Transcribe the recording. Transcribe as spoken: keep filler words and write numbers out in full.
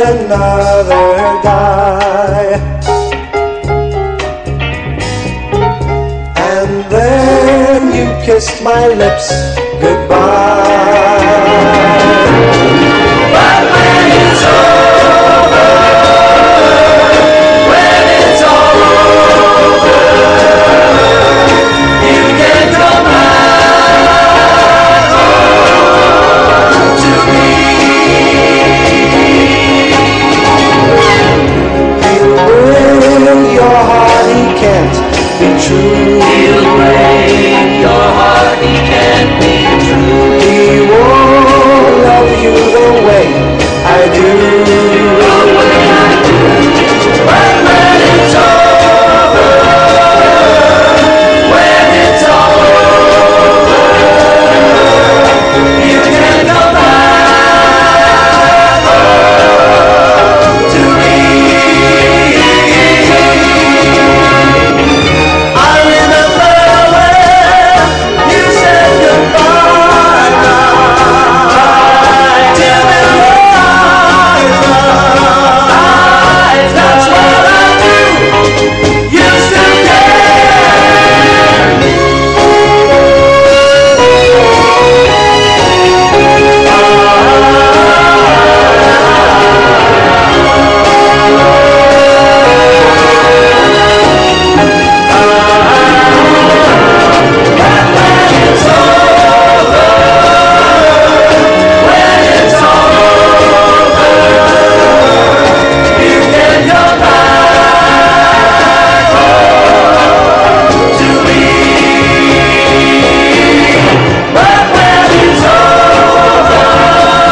another guy. And then you kissed my lips goodbye. But when it's over, when it's all over, you can come back home to me. He'll break your heart, he can't be true. He'll break your heart, he can't be